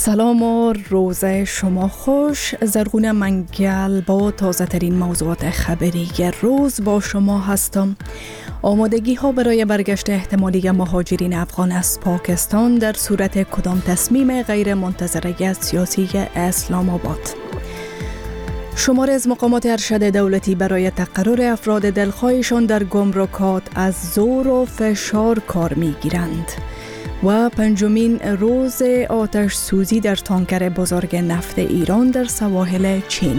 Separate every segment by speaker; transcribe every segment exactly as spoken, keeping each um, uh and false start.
Speaker 1: سلام و روز شما خوش. زرغون منگل با تازه ترین موضوعات خبری روز با شما هستم. آمادگی ها برای برگشت احتمالی مهاجرین افغان از پاکستان در صورت کدام تصمیم غیر منتظره سیاسی اسلام آباد. شمار از مقامات ارشد دولتی برای تقرر افراد دلخواهشان در گمرکات از زور و فشار کار می گیرند. و پنجمین روز آتش سوزی در تانکر بزرگ نفت ایران در سواحل چین.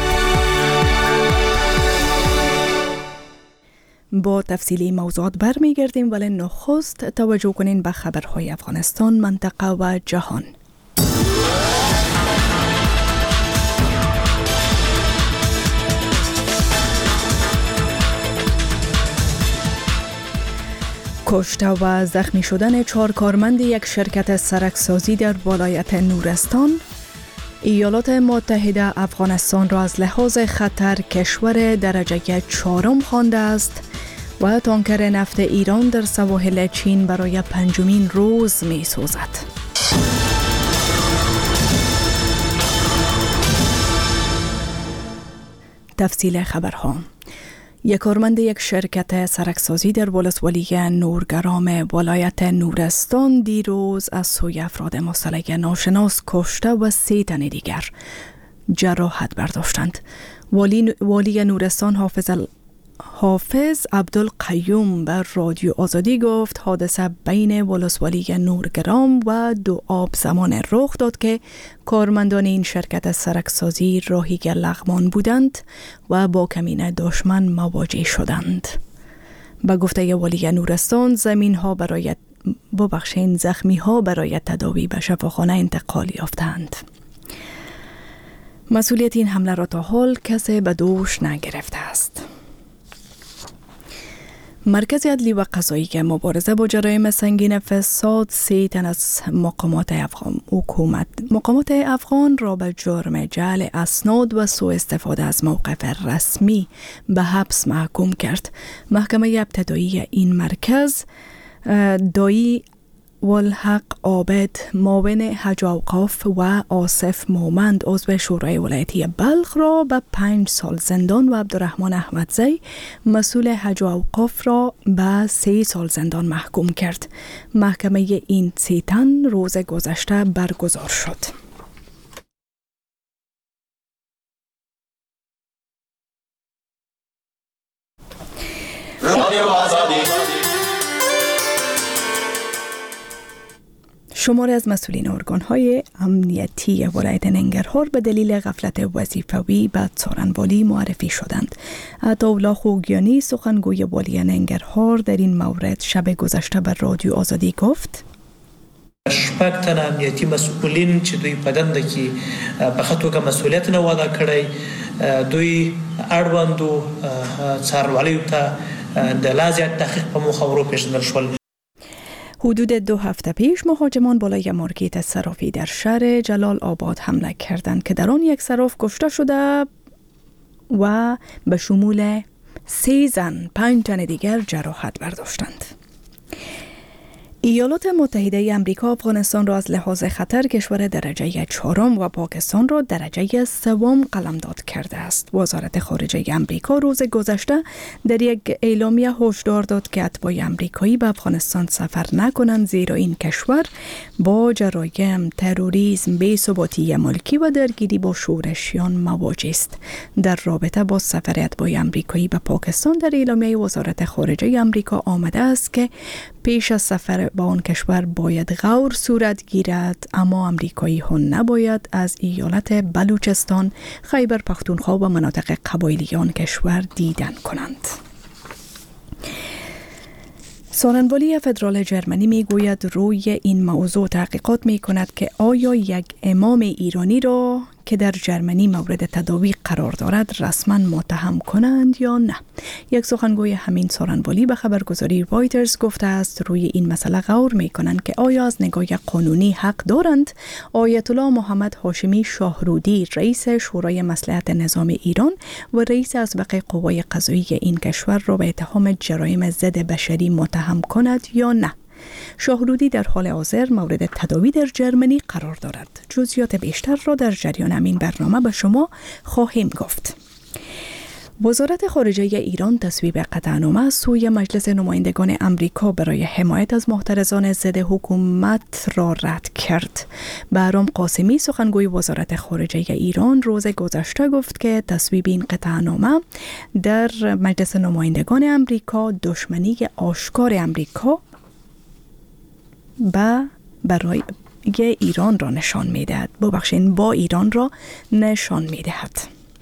Speaker 1: با تفصیلی موضوعات برمیگردیم، ولی نخست توجه کنین به خبرهای افغانستان، منطقه و جهان. کشته و زخمی شدن چهار کارمند یک شرکت سرکسازی در ولایت نورستان. ایالات متحده افغانستان را از لحاظ خطر کشور درجه چهارم خوانده است و تانکر نفت ایران در سواحل چین برای پنجمین روز می سوزد. تفصیل خبرها. یک کارمند یک شرکت سرکسازی در ولسوالی نورگرام ولایت نورستان دیروز از سوی افراد مسلح ناشناس کشته و سه تن دیگر جراحت برداشتند. والی, والی نورستان حافظ ال... حافظ عبدالقیوم بر رادیو آزادی گفت حادثه بین ولسوالی نورگرام و دو آب زمان رخ داد که کارمندان این شرکت سرکسازی راهی لغمان بودند و با کمین دشمن مواجه شدند. با گفته والی نورستان زمین ها برای ببخشین زخمی ها برای تداوی به شفاخانه انتقال یافتند. مسئولیت این حمله را تا حال کسی به دوش نگرفته است. مرکز عدلی و قضایی که مبارزه با جرایم سنگین فساد سه تن از مقامات افغان حکومت مقامات افغان را به جرم جعل اسناد و سوء استفاده از موقف رسمی به حبس محکوم کرد. محکمه ابتدایی این مرکز دایی والحق عابد، معاون حج اوقاف و آصف مومند عضو شورای ولایتی بلخ را به پنج سال زندان و عبدالرحمن احمدزی مسئول حج اوقاف را به سه سال زندان محکوم کرد. محکمه این سه تن روز گذشته برگزار شد. شماری از مسئولین ارگان‌های امنیتی ولایت ننگرهار به دلیل غفلت وظیفوی به څارنوالی معرفی شدند. عطاالله خوگیانی سخنگوی والی ننگرهار در این مورد شب گذشته بر رادیو آزادی گفت:
Speaker 2: شپږ تن امنیتي مسئولین چې دوی په دنده کې په ښه توګه مسؤلیت نه واده کړی، دوی اړوندو څارنوالیو ته د لا زیات تحقیق په موخه وروپېژندل شول.
Speaker 1: حدود دو هفته پیش مهاجمان بالای مارکت صرافی در شهر جلال آباد حمله کردند که در آن یک صراف کشته شده و به شمول سه زن پنج تن دیگر جراحت برداشتند. ایالات متحده آمریکا افغانستان را از لحاظ خطر کشور درجه چهارم و پاکستان را درجه سوم قلمداد کرده است. وزارت خارجه آمریکا روز گذشته در یک اعلامیه هشدار داد که اتباع آمریکایی به افغانستان سفر نکنند، زیرا این کشور با جرایم، تروریسم، بی‌ثباتی ملکی و درگیری با شورشیان مواجه است. در رابطه با سفر اتباع آمریکایی به پاکستان در اعلامیه وزارت خارجه آمریکا آمده است که پیش از سفر با آن کشور باید غور صورت گیرد، اما آمریکایی ها نباید از ایالت بلوچستان، خیبر پختونخوا و مناطق قبایلی آن کشور دیدن کنند. سخنگوی فدرال جرمنی می گوید روی این موضوع تحقیقات می کند که آیا یک امام ایرانی را که در جرمنی مورد تداوی قرار دارد رسما متهم کنند یا نه. یک سخنگوی همین سخنگوی به خبرگزاری رایترز گفته است روی این مسئله غور می کنند که آیا از نگاه قانونی حق دارند آیت الله محمد هاشمی شاهرودی رئیس شورای مصلحت نظام ایران و رئیس اسبق قوای قضایی این کشور را به اتهام جرایم ضد بشری متهم کند یا نه. شاهرودی در حال حاضر مورد تداوی در جرمنی قرار دارد. جزئیات بیشتر را در جریان همین برنامه به شما خواهیم گفت. وزارت خارجه ایران تصویب قطعنامه سوی مجلس نمایندگان امریکا برای حمایت از محترضان ضد حکومت را رد کرد. بهرام قاسمی سخنگوی وزارت خارجه ایران روز گذشته گفت که تصویب این قطعنامه در مجلس نمایندگان امریکا دشمنی آشکار امریکا با برای ایران را نشان می‌دهد. ببخشید با ایران را نشان می‌دهد.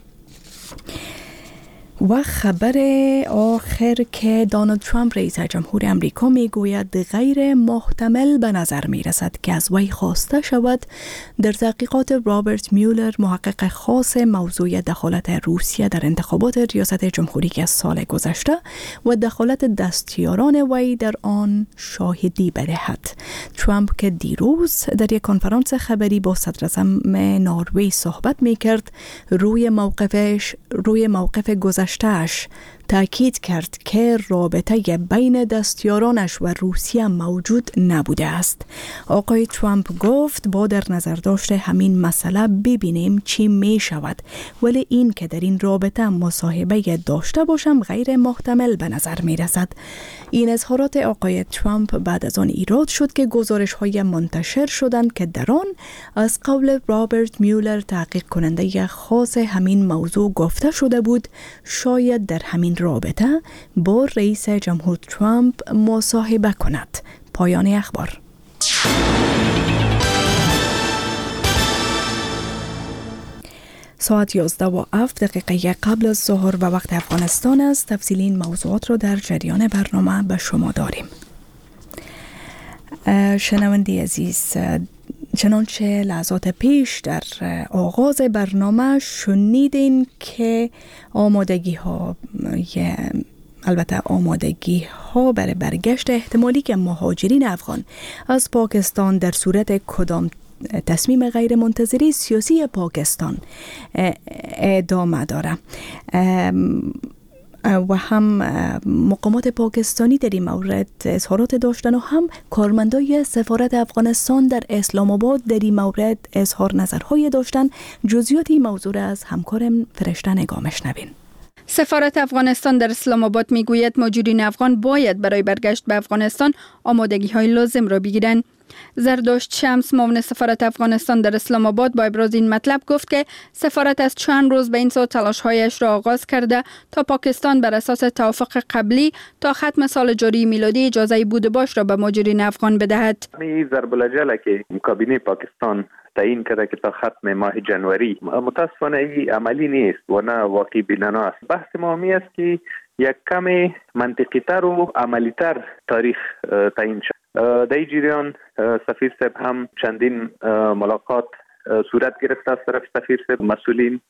Speaker 1: و خبر آخر که دونالد ترامپ رئیس جمهور امریکا میگوید غیر محتمل به نظر می رسد که از وی خواسته شود در تحقیقات رابرت میولر محقق خاص موضوع دخالت روسیه در انتخابات ریاست جمهوری از سال گذشته و دخالت دستیاران وی در آن شاهدی بدهد. ترامپ که دیروز در یک کنفرانس خبری با صدر اعظم نروژ صحبت می کرد روی موقفش روی موقف گذشته تاش تأکید کرد که رابطه بین دستیارانش و روسیه موجود نبوده است. آقای ترامپ گفت با در نظر داشته همین مسئله ببینیم چی می شود، ولی این که در این رابطه مصاحبه داشته باشم غیر محتمل به نظر می رسد. این اظهارات آقای ترامپ بعد از آن ایراد شد که گزارش های منتشر شدند که در آن از قول رابرت میولر تحقیق کننده خاص همین موضوع گفته شده بود شاید در همین رابطه با رئیس جمهور ترامپ مصاحبه کند. پایان اخبار. ساعت یازده و هفت دقیقه قبل از ظهر و وقت افغانستان است. تفصیل این موضوعات را در جریان برنامه به شما داریم. شنونده عزیز، چنانچه لحظات پیش در آغاز برنامه شنیدین که آمادگی ها البته آمادگی ها برای برگشت احتمالی که مهاجرین افغان از پاکستان در صورت کدام تصمیم غیر منتظری سیاسی پاکستان ادامه داره و هم مقامات پاکستانی در این مورد اظهارات داشتن و هم کارمندای سفارت افغانستان در اسلام آباد در این مورد اظهار نظرهای داشتن. جزئیات این موضوع را از همکارم فرشته نگاه میشنوین.
Speaker 3: سفارت افغانستان در اسلام آباد میگوید مهاجرین افغان باید برای برگشت به افغانستان آمادگی های لازم را بگیرند. زردشت شمس معاون سفارت افغانستان در اسلام آباد با ابراز این مطلب گفت که سفارت از چند روز به این سو تلاش‌هایش را آغاز کرده تا پاکستان بر اساس توافق قبلی تا ختم سال جاری میلادی اجازه بود و باش را به مهاجرین افغان بدهد.
Speaker 4: این ضرب العجله که کابینه پاکستان تعیین کرده که تا ختم ماه جنوری، متاسفانه این عملی نیست و نه واقعی بینانه است. بحث ما می است که یک کم منطقی تر و عملی تر تاریخ تعیین شد. در این جریان سفیر صاحب هم چندین ملاقات صورت گرفته از طرف سفیر صاحب مسئولین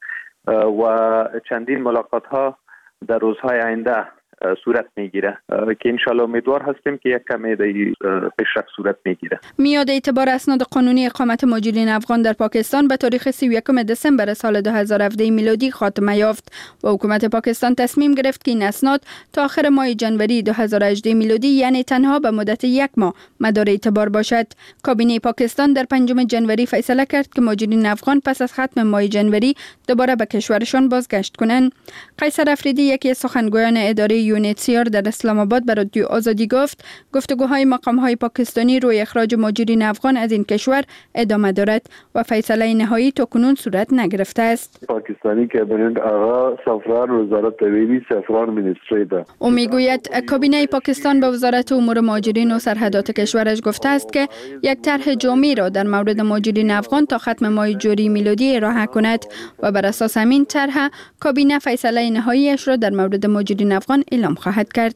Speaker 4: و چندین ملاقات ها در روزهای آینده صورت میگیره که انشالله امیدوار هستیم که یک کمی در پیشرفت صورت میگیره.
Speaker 3: میاد اعتبار اسناد قانونی اقامت مهاجرین افغان در پاکستان به تاریخ سی و یکم دسامبر سال دو هزار و هفده میلادی خاتمه یافت و حکومت پاکستان تصمیم گرفت که این اسناد تا آخر ماه جنوری دو هزار و هجده میلادی یعنی تنها به مدت یک ماه مدار اعتبار باشد. کابینه پاکستان در پنجم جنوری فیصله کرد که مهاجرین افغان پس از ختم ماه جنوری دوباره به کشورشان بازگشت کنند. قیصر افریدی یکی از سخنگویان اداره یونیتسیار در اسلام آباد به رادیو آزادی گفت گفتگوهای مقام‌های پاکستانی روی اخراج مهاجرین افغان از این کشور ادامه دارد و فیصله نهایی تاکنون صورت نگرفته است.
Speaker 5: پاکستانی کابینه آقا سفران وزارت طبیعی سفران مینیستری ده.
Speaker 3: او میگوید کابینه پاکستان به وزارت امور مهاجرین و سرحدات کشورش گفته است که یک طرح جامع را در مورد مهاجرین افغان تا ختم ماه جاری میلادی ارائه کند و بر اساس همین طرح کابینه فیصله نهاییش را در مورد مهاجرین افغان اعلام خواهد کرد.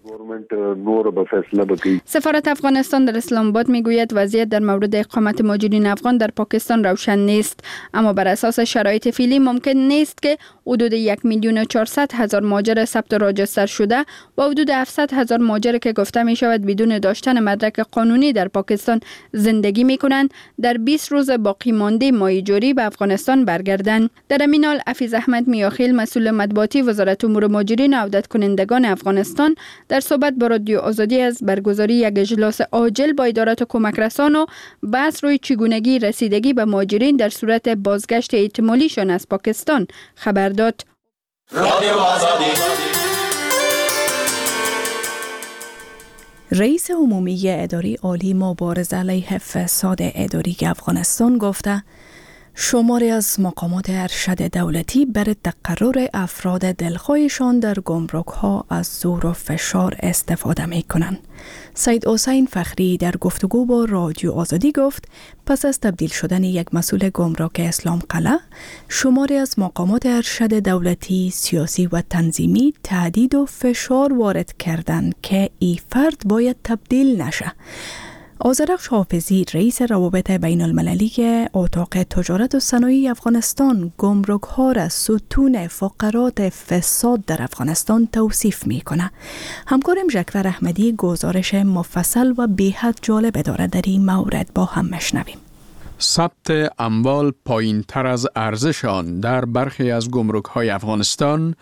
Speaker 3: سفارت افغانستان در اسلام آباد میگوید وضعیت در مورد اقامت مهاجرین افغان در پاکستان روشن نیست، اما بر اساس شرایط فعلی ممکن نیست که حدود یک میلیون و چهارصد هزار مهاجر ثبت و راجستر شده و حدود هفتصد هزار مهاجر که گفته می شود بدون داشتن مدرک قانونی در پاکستان زندگی می کنند در بیست روز باقی مانده ماه جاری به افغانستان برگردند. در همین حال حفیظ احمد میاخیل مسئول مطبوعاتی وزارت امور مهاجرین و عودت کنندگان افغانستان افغانستان در صحبت با رادیو آزادی از برگزاری یک اجلاس عاجل با ادارات کمک رسان و بحث روی چگونگی رسیدگی به مهاجرین در صورت بازگشت احتمالیشان از پاکستان خبر داد.
Speaker 1: رادیو آزادی. رئیس عمومی اداره عالی مبارزه علیه فساد اداری افغانستان گفته شماری از مقامات ارشد دولتی برای تقرر افراد دلخواهشان در گمرک‌ها از زور و فشار استفاده می‌کنند. سید حسین فخری در گفتگو با رادیو آزادی گفت پس از تبدیل شدن یک مسئول گمرک اسلام قلعه، شماری از مقامات ارشد دولتی، سیاسی و تنظیمی تهدید و فشار وارد کردند که این فرد باید تبدیل نشه. آذرخش حافظی رئیس روابط بین المللی اتاق تجارت و صنایع افغانستان گمرک ها را ستون فقرات فساد در افغانستان توصیف می کنه. همکارم ژکور احمدی گزارش مفصل و بی‌حد جالب داره در این مورد با هم مشنویم.
Speaker 6: ثبت اموال پایین تر از ارزشان در برخی از گمرک های افغانستان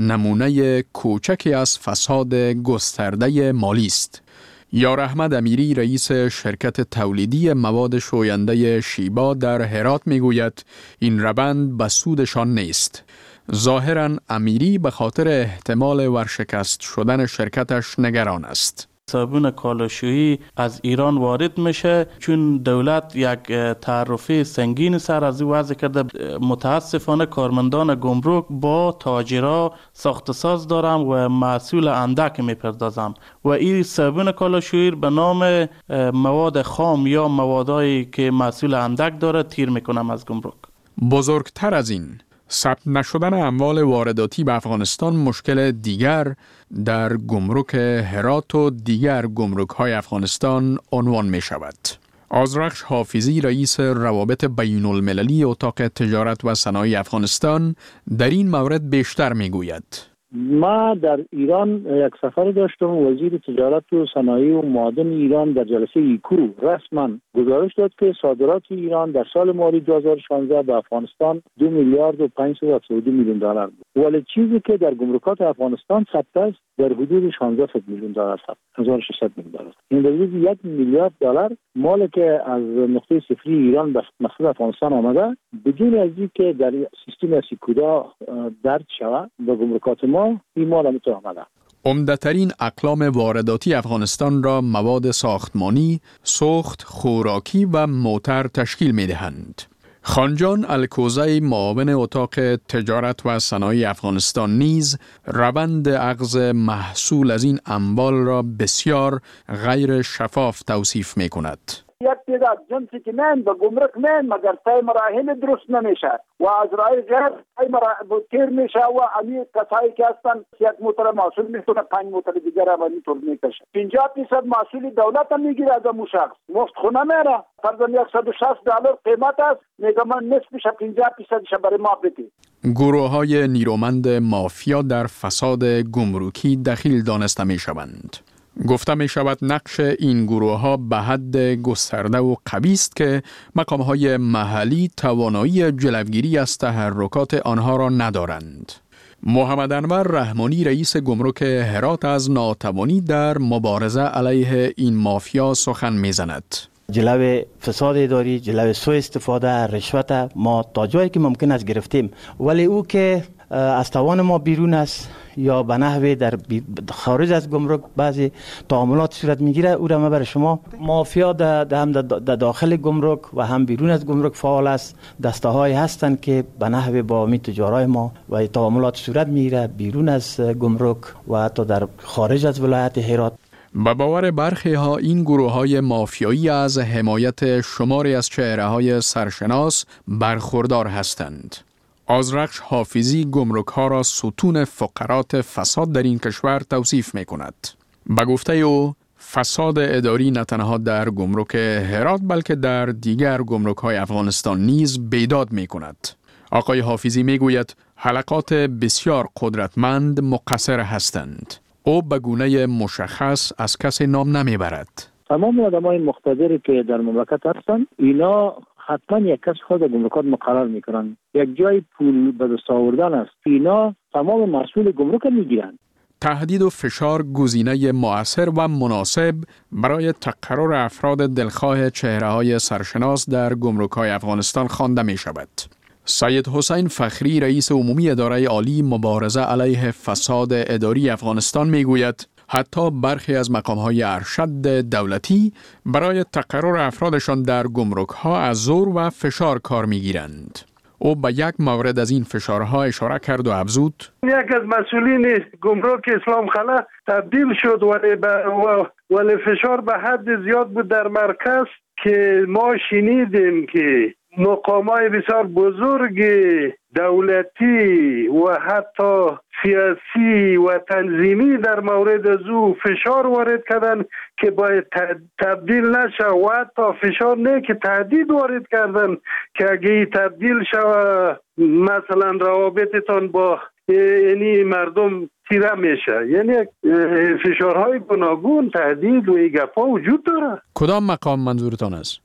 Speaker 6: نمونه کوچکی از فساد گسترده مالی است. یار احمد امیری رئیس شرکت تولیدی مواد شوینده شیبا در هرات میگوید این روند به سودشان نیست. ظاهراً امیری به خاطر احتمال ورشکست شدن شرکتش نگران است.
Speaker 7: صابون کالاشویی از ایران وارد میشه چون دولت یک تعرفه سنگین سر از او وضع کرده. متاسفانه کارمندان گمرک با تاجرها ساخت ساز دارم و محصول اندک میپردازم و این صابون کالاشویی به نام مواد خام یا موادایی که محصول اندک داره تیر میکنم از گمرک.
Speaker 6: بزرگتر از این، ثبت نشدن اموال وارداتی به افغانستان مشکل دیگر در گمرک هرات و دیگر گمرک های افغانستان عنوان می شود. آذرخش حافظی رئیس روابط بین المللی اتاق تجارت و صنایع افغانستان در این مورد بیشتر می گوید.
Speaker 8: ما در ایران یک سفر داشتم. وزیر تجارت و صنایع و معادن ایران در جلسه ایکو رسما گزارش داد که صادرات ایران در سال مالی دو هزار و شانزده به افغانستان دو میلیارد و پانصد و هفتاد و دو میلیون دلار بود. ولی چیزی که در گمرکات افغانستان ثبت است در حدود شانزده میلیون دلار ثبت هزار و ششصد میلیون دلار. این در حدود یک میلیارد دلار مالی که از نقطه صفری ایران به مقصد افغانستان آمده بدون از اینکه در سیستم سیکودا درد شود به گمرکات ما این مال هم تو آمده.
Speaker 6: عمده‌ترین اقلام وارداتی افغانستان را مواد ساختمانی، سوخت، خوراکی و موتر تشکیل می‌دهند. خانجان الکوزی معاون اتاق تجارت و صنایع افغانستان نیز روند اخذ محصول از این اموال را بسیار غیر شفاف توصیف می‌کند.
Speaker 9: یک تعداد جنسی که میان به گمرک میان مگر طی مراحل درست نمیشه و از رای غیر طی مراحل تیر میشه و امی کسایی که هستن یک موتر محصول میتونه پنج موتر دیگر هم اینطور میکشه. پنجاه درصد محصول دولت هم میگیره از اون شخص. مفت خونه میره. فرضاً صد و شصت دلار قیمت است. میگه من نصفش پنجاه درصدش برای ما بدید.
Speaker 6: گروه‌های نیرومند مافیا در فساد گمرکی دخیل دانسته میشوند. گفته می شود نقش این گروه ها به حد گسترده و قوی است که مقام‌های محلی توانایی جلوگیری از تحرکات آنها را ندارند. محمد انور رحمانی رئیس گمرک هرات از ناتوانی در مبارزه علیه این مافیا سخن می‌زند.
Speaker 10: جلو فساد اداری، جلو سوء استفاده، رشوت ما تا جایی که ممکن است گرفتیم، ولی او که از توان ما بیرون است یا به نحوی در خارج از گمرک بعضی تعاملات صورت میگیره، او را ما برای شما مافیا در هم در داخل گمرک و هم بیرون از گمرک فعال است. دسته های هستند که به نحوی با می تجارای ما و تعاملات صورت میگیره بیرون از گمرک و حتی در خارج از ولایت هرات.
Speaker 6: به باور برخی ها این گروه های مافیایی از حمایت شماری از چهره های سرشناس برخوردار هستند. آذرخش حافظی گمرک ها را ستون فقرات فساد در این کشور توصیف می کند. به گفته او فساد اداری نه تنها در گمرک هرات بلکه در دیگر گمرک های افغانستان نیز بیداد می کند. آقای حافظی می گوید حلقات بسیار قدرتمند مقصر هستند. او به گونه مشخص از کسی نام نمی برد.
Speaker 8: تمام آدمای مقتدری که در مملکت هستند اینا حتما یک کس خود گمرکات مقرر میکنن. یک جای پول به دست آوردن است. اینا تمام مسئول گمرک میگیرن.
Speaker 6: تهدید و فشار گزینه مؤثر و مناسب برای تقرر افراد دلخواه چهره‌های سرشناس در گمرک‌های افغانستان خوانده می‌شود. سید حسین فخری رئیس عمومی اداره عالی مبارزه علیه فساد اداری افغانستان میگوید حتی برخی از مقام‌های ارشد دولتی برای تقرر افرادشان در گمرک‌ها از زور و فشار کار می‌گیرند. او به یک مورد از این فشارها اشاره کرد و افزود:
Speaker 11: یک از مسئولین گمرک اسلام خلا تبدیل شد ولی, ولی فشار به حد زیاد بود در مرکز که ما شنیدیم که مقامات بسیار بزرگ دولتی و حتی سیاسی و تنظیمی در مورد از او فشار وارد کردن که باید تبدیل نشه و حتی فشار نه که تهدید وارد کردن که اگه تبدیل شود مثلا روابطتان با یعنی مردم تیره میشه. یعنی فشارهای گوناگون تهدید و این گپا وجود داره.
Speaker 6: کدام مقام منظورتان است؟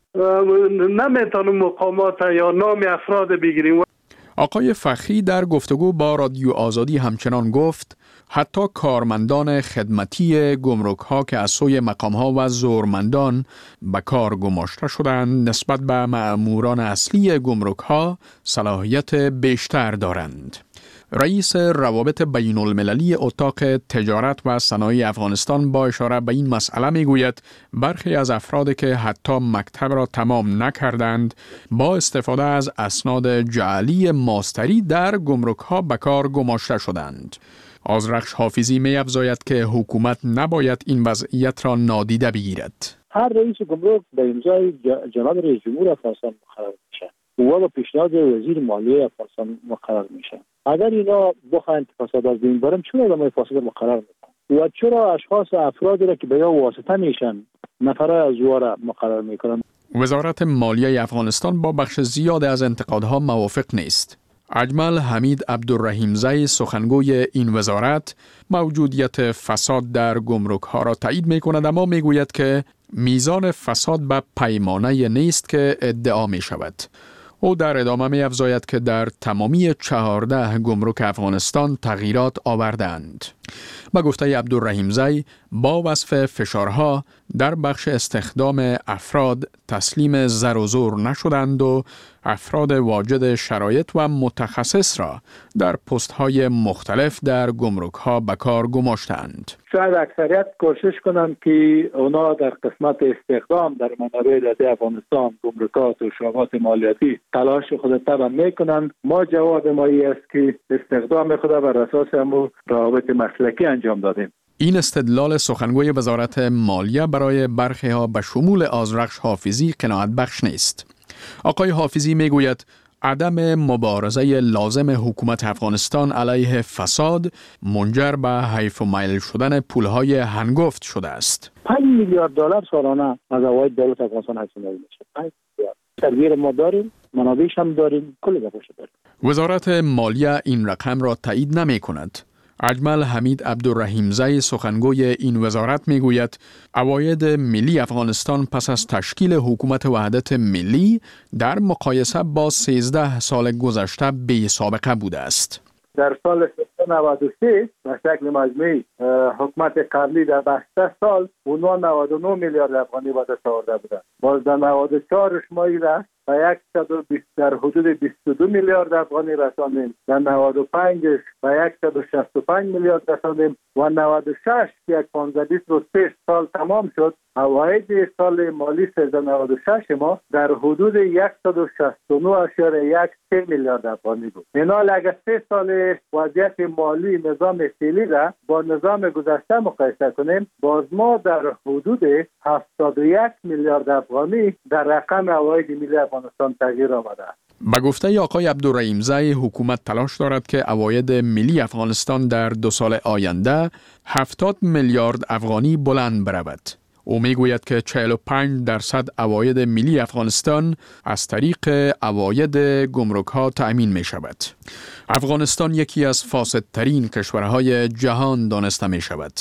Speaker 11: نمیتونم مقامات یا نام افراد بگیریم.
Speaker 6: آقای فخری در گفتگو با رادیو آزادی همچنان گفت حتی کارمندان خدمتی گمرک‌ها که از سوی مقام‌ها و زورمندان به کار گماشته شدند نسبت به مأموران اصلی گمرک‌ها صلاحیت بیشتر دارند. رئیس روابط بین المللی اتاق تجارت و صنایع افغانستان با اشاره به این مسئله میگوید برخی از افرادی که حتی مکتب را تمام نکردند با استفاده از اسناد جعلی ماستری در گمرک‌ها به کار گماشته شدند. آذرخش حافظی می افزاید که حکومت نباید این وضعیت را نادیده بگیرد.
Speaker 8: هر رئیس گمرک به امضای جناب رئیس جمهور افغانستان مقرر میشه و با پیشنهاد وزیر مالیه افغانستان مقرر میشه. اگر اینا بخواهند فساد از بین برن چرا آدمای فاسد مقرر میکنن و چرا اشخاص افرادی را که به یا واسطه میشن نفرای از واره مقرر میکنن؟
Speaker 6: وزارت مالیه افغانستان با بخش زیاد از انتقادها موافق نیست. اجمل حمید عبدالرحیمزی سخنگوی این وزارت موجودیت فساد در گمرک‌ها را تایید می‌کند اما می‌گوید که میزان فساد به پیمانه نیست که ادعا می‌شود. او در ادامه می‌افزاید که در تمامی چهارده گمرک افغانستان تغییرات آوردند. با گفته عبدالرحیمزی با وصف فشارها در بخش استخدام افراد تسلیم زر و زور نشدند و افراد واجد شرایط و متخصص را در پست‌های مختلف در گمرک‌ها به کار گماشتند.
Speaker 8: شاید اکثریت کوشش کنند که اونا در قسمت استخدام در منابع دولتی افغانستان گمرکات و شعبات مالیاتی تلاش خود تبع میکنند. ما جواب ما است که استخدام خود بر اساس همو روابط مسلکی انجام دادیم.
Speaker 6: این استدلال سخنگوی وزارت مالیه برای برخی ها به شمول آذرخش حافظی قناعت بخش نیست. آقای حافظی میگوید عدم مبارزه لازم حکومت افغانستان علیه فساد منجر به حیف و میل شدن پولهای هنگفت شده است.
Speaker 8: پنج میلیارد دلار سالانه از عواید دولت افغانستان حاصل میشه. پنج میلیارد. تدبیر ما داریم، منابعش هم داریم، کل گپاش داریم.
Speaker 6: وزارت مالیه این رقم را تایید نمی کند. اجمل حمید عبدالرحیمزی سخنگوی این وزارت میگوید عواید ملی افغانستان پس از تشکیل حکومت وحدت ملی در مقایسه با سیزده سال گذشته بی سابقه بوده است.
Speaker 8: در سال نود و سه به شکل مجموعی حکومت قبلی در بیست سال اونها نود و نه میلیارد افغانی به دست آورده بودند. باز در نود و چهار شمایی را به صد و بیست در حدود بیست و دو میلیارد افغانی رساندیم. در نود و پنج به صد و شصت و پنج میلیارد رساندیم و نود و شش که یک پانزده بیست و سه سال تمام شد عواید سال مالی سیزده نود و شش ما در حدود صد و شصت و نه اشاره یک میلیارد افغانی بود. اینال اگر سه سال وضعیت مالی نظام فعلی را با نظام گذشته مقایسه کنیم باز ما در حدود هفتاد و یک میلیارد افغانی در رقم عواید ملی افغانستان تغییر آمده.
Speaker 6: به گفته آقای عبدالرحیمزی حکومت تلاش دارد که عواید ملی افغانستان در دو سال آینده هفتاد میلیارد افغانی بلند برود. او میگوید که چهل و پنج درصد عواید ملی افغانستان از طریق عواید گمرک‌ها تأمین می شود. افغانستان یکی از فاسدترین کشورهای جهان دانسته می شود.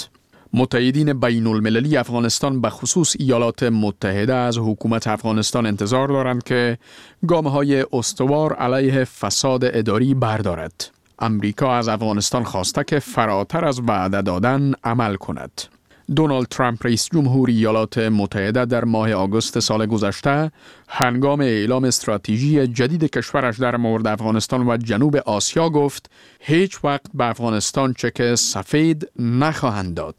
Speaker 6: متحدین بین المللی افغانستان به خصوص ایالات متحده از حکومت افغانستان انتظار دارند که گام‌های استوار علیه فساد اداری بردارد. امریکا از افغانستان خواسته که فراتر از وعده دادن عمل کند. دونالد ترامپ رئیس جمهور ایالات متحده در ماه آگوست سال گذشته هنگام اعلام استراتژی جدید کشورش در مورد افغانستان و جنوب آسیا گفت هیچ وقت به افغانستان چک سفید نخواهند داد.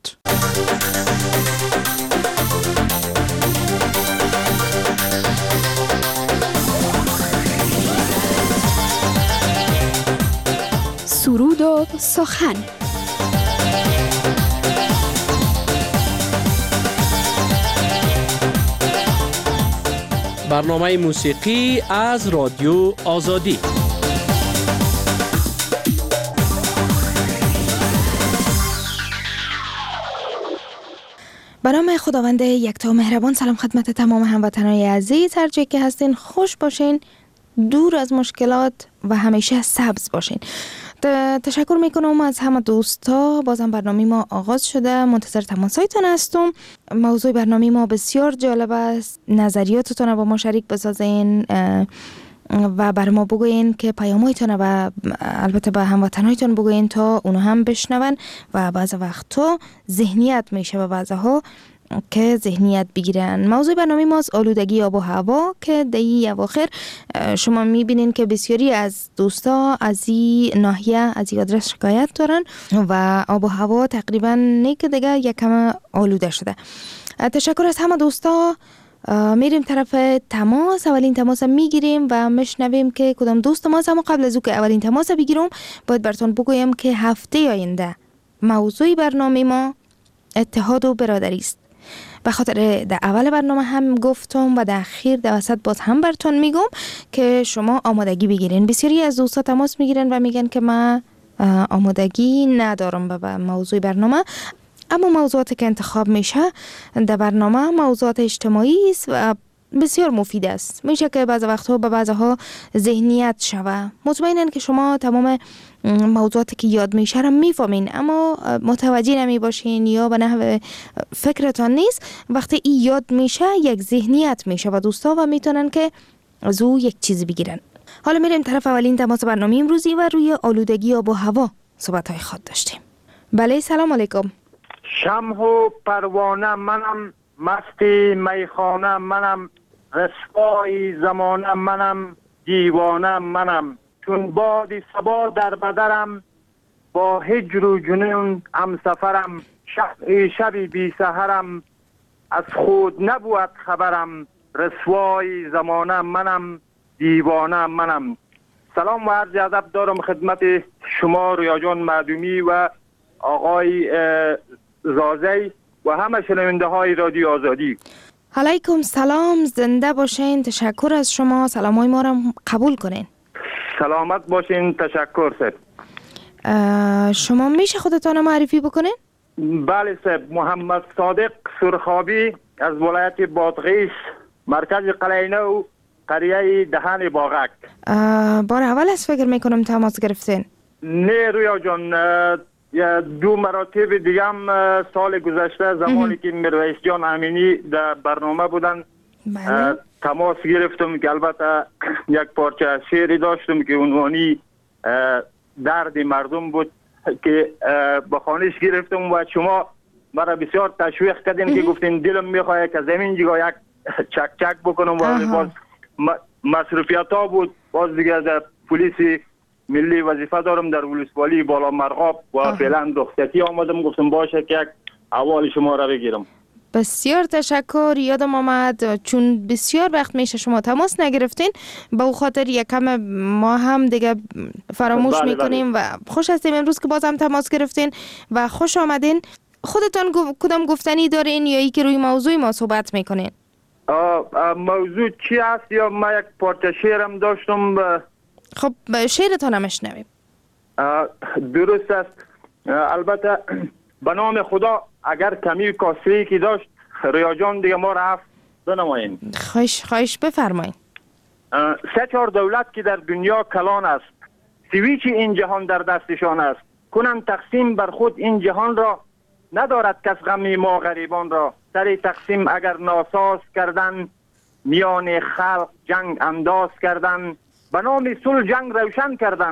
Speaker 3: سرود و سخن.
Speaker 12: برنامه موسیقی از رادیو آزادی.
Speaker 13: به نام خداوند یکتا مهربان، سلام خدمت تمام هموطنان عزیز، هر جایی که هستین خوش باشین، دور از مشکلات و همیشه سبز باشین. تشکر میکنم از همه دوستا. بازم برنامه ما آغاز شده، منتظر تماسایتان هستم. موضوع برنامه ما بسیار جالب است، نظریاتتون با ما شریک بسازین و بر ما بگوین که پیامایتون و البته به هموطنایتون بگوین تا اونو هم بشنون و بعض وقتا ذهنیت میشه و بعضها که ذهنیت بگیرن. موضوع برنامه ما از آلودگی آب و هوا که در این اواخر شما میبینین که بسیاری از دوستا از این ناحیه از این آدرس شکایت دارن و آب و هوا تقریبا نه که دیگه یکم آلوده شده. تشکر از همه دوستا. میریم طرف تماس. اولین تماس میگیریم و میشنویم که کدام دوست ما. اما قبل از او که اولین تماس بگیرم باید براتون بگویم که هفته آینده موضوع برنامه ما اتحاد و برادری است. به خاطر در اول برنامه هم گفتم و در اخیر در وسط باز هم براتون میگم که شما آمادگی بگیرین. بسیاری از دوستا تماس میگیرن و میگن که من آمادگی ندارم به موضوع برنامه، اما موضوعاتی که انتخاب میشه در برنامه موضوعات اجتماعی است و بسیار مفید است. میشه که بعض وقتها به بعضها ذهنیت شوه. مطمئنن که شما تمام موضوعاتی که یاد میشه رو میفهمین اما متوجه نمی باشین یا به نحو فکرتان نیست. وقتی این یاد میشه یک ذهنیت میشه و دوستا و میتونن که از او یک چیز بگیرن. حالا میریم طرف اولین تماس برنامه امروزی و روی آلودگی آب و هوا صحبت های خود داشتیم. بله، سلام علیکم.
Speaker 14: شمع و پروانه منم، مستی میخانه منم، رسوای زمانه منم، دیوانه منم، چون بادی صبا در بدرم، با هجر و جنون هم سفرم، شب شبی بی سحرم، از خود نبود خبرم، رسوای زمانه منم، دیوانه منم. سلام و عرض ادب دارم خدمت شما رویا جان معدومی و آقای زازی و همه شنونده های رادیو آزادی.
Speaker 13: علیکم سلام، زنده باشین. تشکر از شما. سلامای ما را قبول کنین.
Speaker 14: سلامت باشین. تشکر صاحب.
Speaker 13: شما میشه خودتان معرفی بکنین؟
Speaker 14: بله صاحب، محمد صادق سرخابی از ولایت بادغیس، مرکز قلعه نو، قریه دهن باغک.
Speaker 13: بار اول از فکر میکنم تماس گرفتین.
Speaker 14: نه رویا جان، یا دو مراتب دیگه هم سال گذشته زمانی که میرویس جان امینی در برنامه بودن بله. تماس گرفتم که البته یک پارچه شعری داشتم که عنوانی درد مردم بود که بخوانش گرفتم و شما مرا بسیار تشویق کردین که گفتین دلم میخواد که زمین جگا یک چک چک بکنم و باز مصروفیت ها بود. باز دیگه در پلیس ملی وظیفه دارم در ولسوالی بالا مرغاب و فعلا رخصتی آمدم، گفتم باشه که یک احوال شما را بگیرم.
Speaker 13: بسیار تشکر. یادم آمد چون بسیار وقت میشه شما تماس نگرفتین، به او خاطر یکم ما هم دیگه فراموش بله میکنیم بله. و خوش هستیم امروز که باز هم تماس گرفتین و خوش آمدین. خودتان گو... کدام گفتنی دارین یا ای که روی موضوع ما صحبت میکنین؟
Speaker 14: موضوع چی هست؟ یا ما یک پارچه شعرم داشتم ب...
Speaker 13: خب شعرتان هم اشنویم.
Speaker 14: درست است. البته به نام خدا اگر کمی کاسری که داشت رویا جان دیگه ما رفت بنماییم.
Speaker 13: خواهش خواهش بفرمایید.
Speaker 14: سه چهار دولت که در دنیا کلان است، سویچ این جهان در دستشان است، کنن تقسیم بر خود این جهان را، ندارد کس غم ما غریبان را. سر تقسیم اگر ناساز کردن، میان خلق جنگ انداز کردن، به نام صلح جنگ روشن کردن،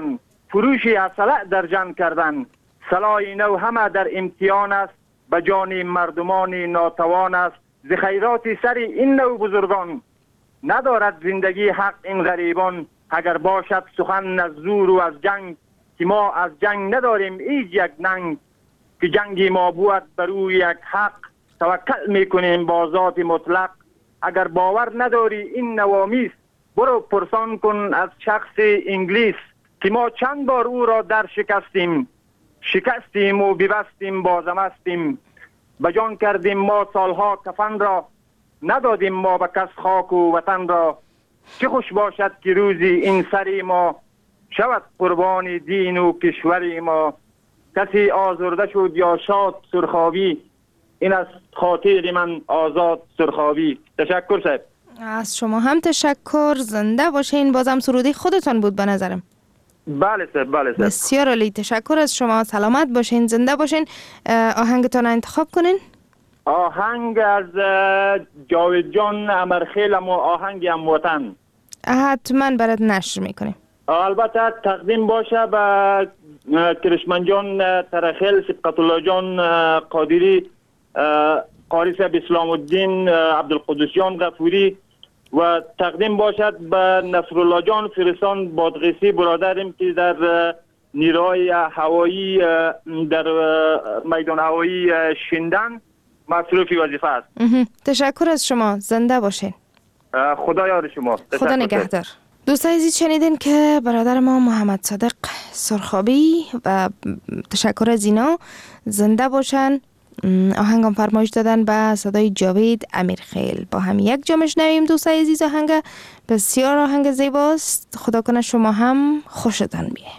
Speaker 14: فروش اصله در جنگ کردن. سلاح نو همه در امتحان است، به جان مردمان ناتوان است. ز خیرات سر این نو بزرگان، ندارد زندگی حق این غریبان. اگر باشد سخن از زور و از جنگ، که ما از جنگ نداریم ایج یک ننگ. که جنگی ما بود بر روی یک حق، توکل میکنیم با ذات مطلق. اگر باور نداری این نوامیس، برو پرسان کن از شخص انگلیس. که ما چند بار او را در شکستیم، شکستیم و ببستیم بازم استیم. به جان کردیم ما سالها کفن را، ندادیم ما به کس خاک و وطن را. چه خوش باشد که روزی این سری ما، شود قربان دین و کشوری ما. کسی آزرده شد یا شاد سرخابی، این از خاطر من آزاد سرخابی. تشکر صاحب.
Speaker 13: از شما هم تشکر. زنده باشین. بازم سرودی خودتان بود به نظرم.
Speaker 14: بله صاحب، بله صاحب.
Speaker 13: بسیار عالی، تشکر از شما. سلامت باشین، زنده باشین. آهنگتان انتخاب کنین.
Speaker 14: آهنگ از جاوید جان امرخیلم و آهنگ هموطن
Speaker 13: حتما برات نشر میکنیم.
Speaker 14: البته تقدیم باشه به کرشمن جان ترخیل، سبقت الله جان قادری، قاری صاحب اسلام الدین عبدالقدوسیان غفوری، و تقدیم باشد به نصرالله جان فرستان بادغیسی برادرم که در نیروهای هوایی در میدان هوایی شندن مصروف وظیفه است.
Speaker 13: تشکر از شما. زنده باشین.
Speaker 14: خدا یار شما.
Speaker 13: خدا نگهدار. دوستان عزیز شنیدین که برادر ما محمد صادق سرخابی و تشکر از اینا زنده باشن. آهنگم فرمایش دادن به صدای جاوید امیرخیل. با هم یک جا میشنویم دوستان عزیز. آهنگ بسیار آهنگ زیباست. خدا کنه شما هم خوشتان بیه.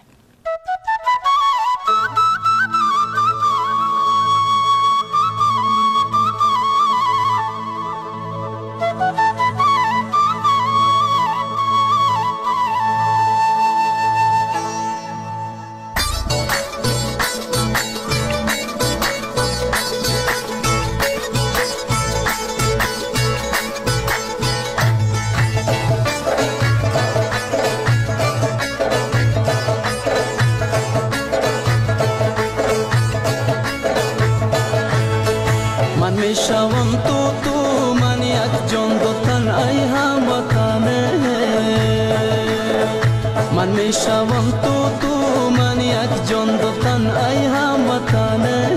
Speaker 15: میشوم تو تو من یک جان دو تن ای هموطنه. من میشوم تو تو من یک جان دو تن ای هموطنه.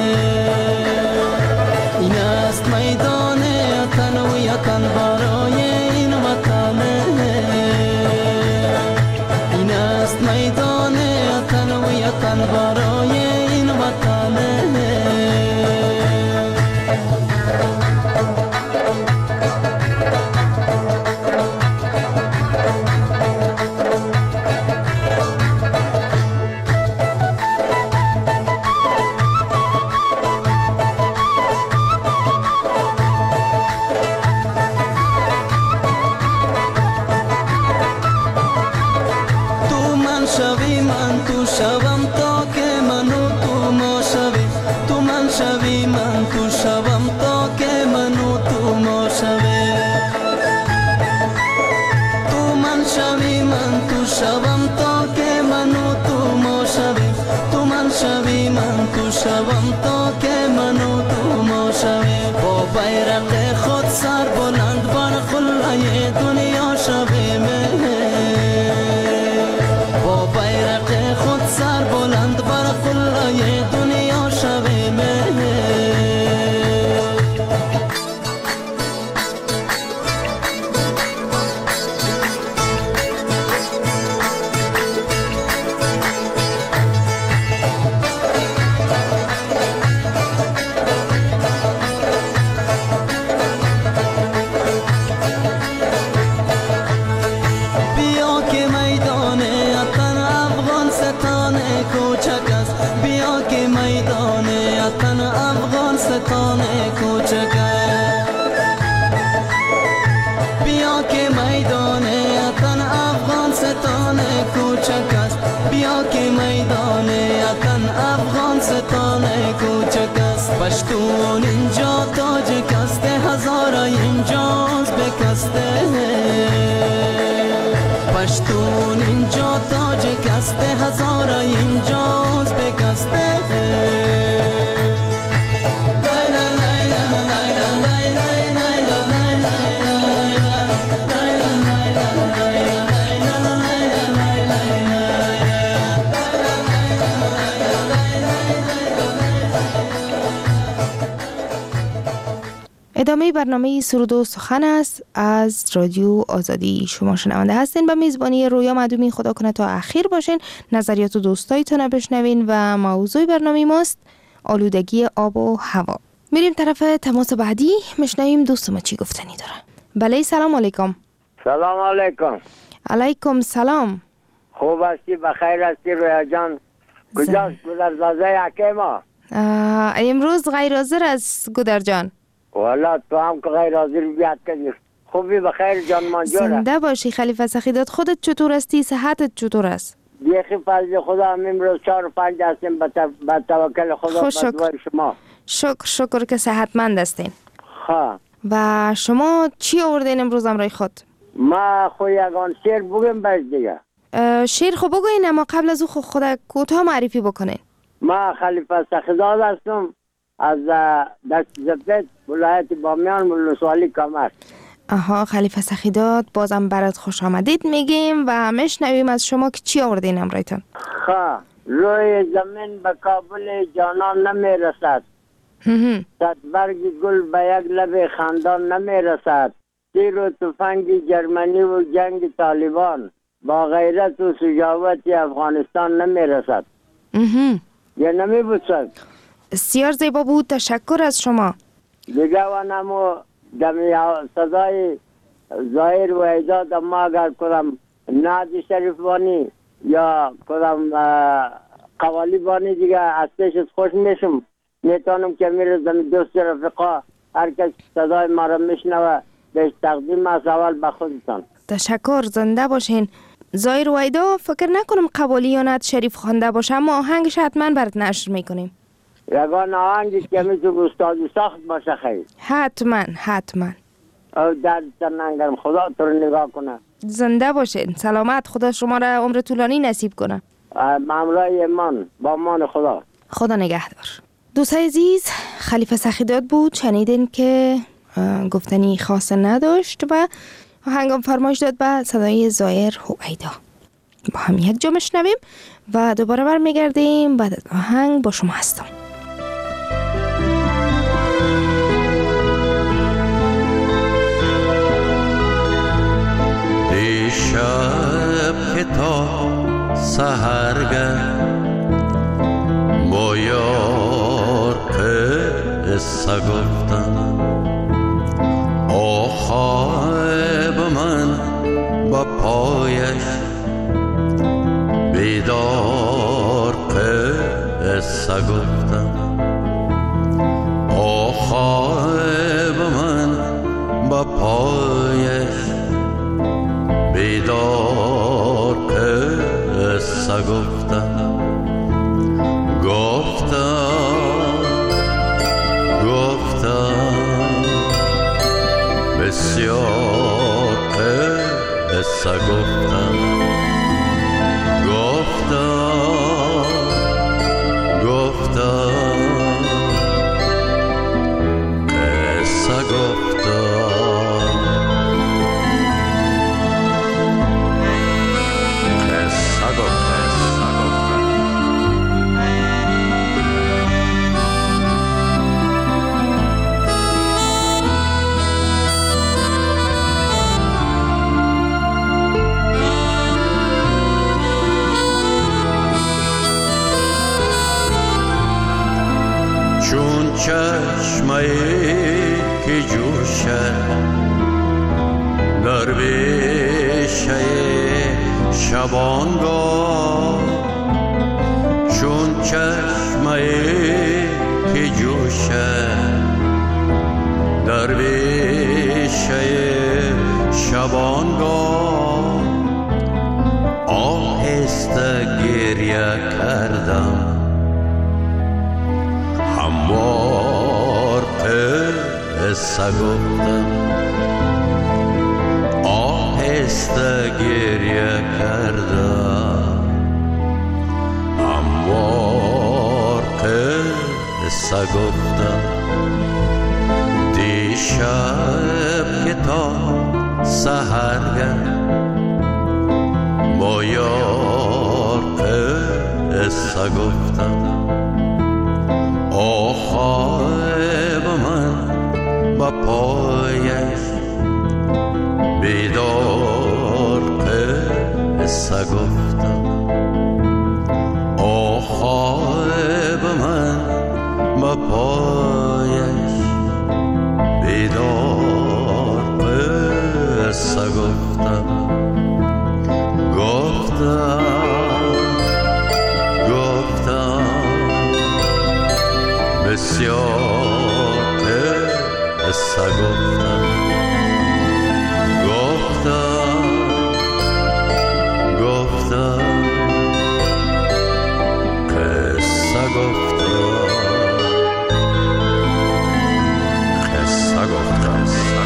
Speaker 15: این است میدان تن و یتن برای این وطنه. این است میدان تن و یتن برای این وطنه. شوم تا که منو تو ما شویم. با بیرق خود سر بلند بر قله دنیا شویم. با بیرق خود سر بلند بر قله دنیا شویم. پشتون اینجا تاج کسته، هزارا اینجاز بکسته. پشتون اینجا تاج کسته هزار اینجاست بکسته
Speaker 13: ادامه برنامه سرود و سخن است از رادیو آزادی. شما شنونده هستین. به میزبانی رویا معدومی خدا کنه تا اخیر باشین، نظریات و دوستایتون بشنوین و موضوع برنامه ماست آلودگی آب و هوا. میریم طرف تماس بعدی، میشنویم دوست ما چی گفتنی داره. بله سلام علیکم.
Speaker 16: سلام علیکم.
Speaker 13: علیکم سلام.
Speaker 16: خوب هستی؟ بخیر هستی رویا جان؟ کجاست گودرزازه حکیما؟
Speaker 13: امروز غیر حاضر است گودر جان.
Speaker 16: والا تو هم که غیر حاضر بیاد کردی. خوبی بخیر جان منجوره؟
Speaker 13: زنده باشی خلیفه سخیدات. خودت چطور هستی؟ صحتت چطور است؟
Speaker 16: بیخی فضل خدا هم امروز چهار و پنج هستیم به توکل خدا به دعای شما.
Speaker 13: شکر شکر که صحتمند هستین.
Speaker 16: خواه
Speaker 13: و شما چی آوردین امروز امرای خود؟
Speaker 16: ما خو یگان شیر بگیم بس دیگه.
Speaker 13: شیر خو بگوین، اما قبل از او خود خود کوتاه معرفی بکنین.
Speaker 16: ما خلیفه سخیدات هستم از دشت زفت ولایت بامیان مولوسوالی کمر.
Speaker 13: آها خلیفه سخیدات، بازم برات خوش آمدید میگیم و میشنویم از شما که چی آوردین امرایتان.
Speaker 16: خواه روی زمین به کابل جانان نمیرسد، صد برگ گل به یک لب خندان نمیرسد، تیر و تفنگ جرمنی و جنگ طالبان با غیرت و شجاعت افغانستان نمیرسد. یا نمی بود سد؟
Speaker 13: بسیار زیبا بود، تشکر از شما.
Speaker 16: دیگه و نمو دمی صدای ظاهر و ایجاد ما اگر کدام نادی شریف بانی یا کدام قوالی بانی دیگه از پیشش خوش میشم، میتونم که میرزم دوست رفقا هر کس صدای ما را میشنوه بهش تقدیم از اول به خودتان.
Speaker 13: تشکر، زنده باشین. ظاهر و ایدا فکر نکنم قوالی یا نعت شریف خوانده باشه، اما آهنگش حتما برات نشر میکنیم.
Speaker 16: یگان آهنگی که میتو استادی ساخت باشه خیلی.
Speaker 13: حتما حتما.
Speaker 16: او درد سر ننگرم، خدا تو رو نگاه کنه.
Speaker 13: زنده باشین، سلامت، خدا شما را عمر طولانی نصیب کنه.
Speaker 16: مملای من با مان خدا.
Speaker 13: خدا نگهدار. دوستای عزیز، خلیفه سخیدات بود. شنیدین که گفتنی خاص نداشت و آهنگم فرمایش داد به صدای ظاهر هویدا. با هم یک جا میشنویم و دوباره برمیگردیم. بعد از آهنگ با شما هستم.
Speaker 17: دیشب که تا سحرگه با یار قصه گفتم، آخاب من با پایش بیدار قصه گفتم، آخاب من با پایش بیدار قصه گفتم، گفتم گفتم بسیار قصه گفتم، گفتم گفتم قصه گفتم. چون چشمه که جوشد در بیشه شبانگاه، چون چشمه که جوشد در بیشه شبانگاه، آهسته گریه کردم، هموار قصه گفتم، آهسته آهسته گریه کردم هموار قصه گفتم دیشب که تا سحرگه با یار قصه گفتم آخای با من با پایش بیدار قصه گفتم آخای با من با پایش بیدار قصه گفتم گفتم گفتم بسیار قصه گفتم گفتم گفتم قصه گفتم قصه گفتم